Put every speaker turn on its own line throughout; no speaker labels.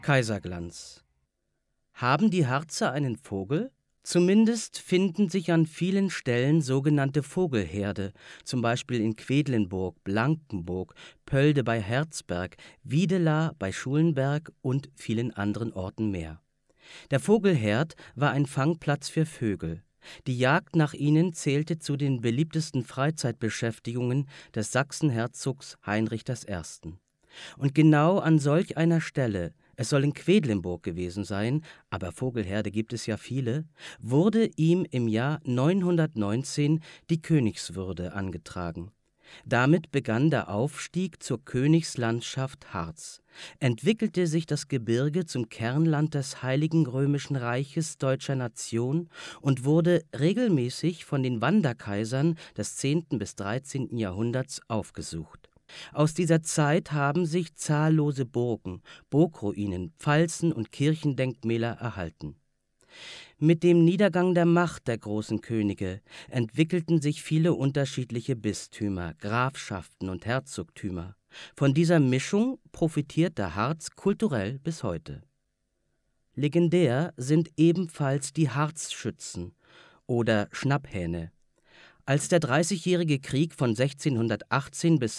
Kaiserglanz. Haben die Harzer einen Vogel? Zumindest finden sich an vielen Stellen sogenannte Vogelherde, zum Beispiel in Quedlinburg, Blankenburg, Pölde bei Herzberg, Wiedela bei Schulenberg und vielen anderen Orten mehr. Der Vogelherd war ein Fangplatz für Vögel. Die Jagd nach ihnen zählte zu den beliebtesten Freizeitbeschäftigungen des Sachsenherzogs Heinrich I. Und genau an solch einer Stelle, es soll in Quedlinburg gewesen sein, aber Vogelherde gibt es ja viele, wurde ihm im Jahr 919 die Königswürde angetragen. Damit begann der Aufstieg zur Königslandschaft Harz, entwickelte sich das Gebirge zum Kernland des Heiligen Römischen Reiches deutscher Nation und wurde regelmäßig von den Wanderkaisern des 10. bis 13. Jahrhunderts aufgesucht. Aus dieser Zeit haben sich zahllose Burgen, Burgruinen, Pfalzen und Kirchendenkmäler erhalten. Mit dem Niedergang der Macht der großen Könige entwickelten sich viele unterschiedliche Bistümer, Grafschaften und Herzogtümer. Von dieser Mischung profitiert der Harz kulturell bis heute. Legendär sind ebenfalls die Harzschützen oder Schnapphähne. Als der Dreißigjährige Krieg von 1618 bis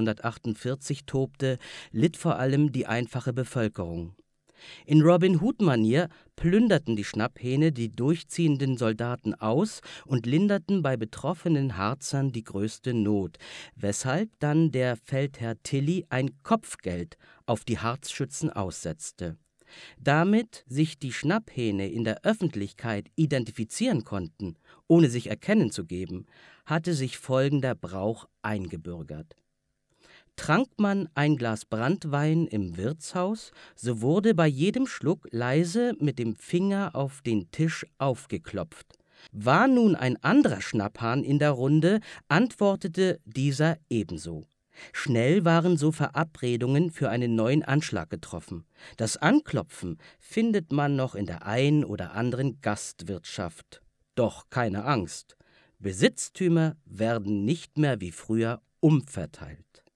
1648 tobte, litt vor allem die einfache Bevölkerung. In Robin-Hood-Manier plünderten die Schnapphähne die durchziehenden Soldaten aus und linderten bei betroffenen Harzern die größte Not, weshalb dann der Feldherr Tilly ein Kopfgeld auf die Harzschützen aussetzte. Damit sich die Schnapphähne in der Öffentlichkeit identifizieren konnten, ohne sich erkennen zu geben, hatte sich folgender Brauch eingebürgert. Trank man ein Glas Branntwein im Wirtshaus, so wurde bei jedem Schluck leise mit dem Finger auf den Tisch aufgeklopft. War nun ein anderer Schnapphahn in der Runde, antwortete dieser ebenso. Schnell waren so Verabredungen für einen neuen Anschlag getroffen. Das Anklopfen findet man noch in der ein oder anderen Gastwirtschaft. Doch keine Angst, Besitztümer werden nicht mehr wie früher umverteilt.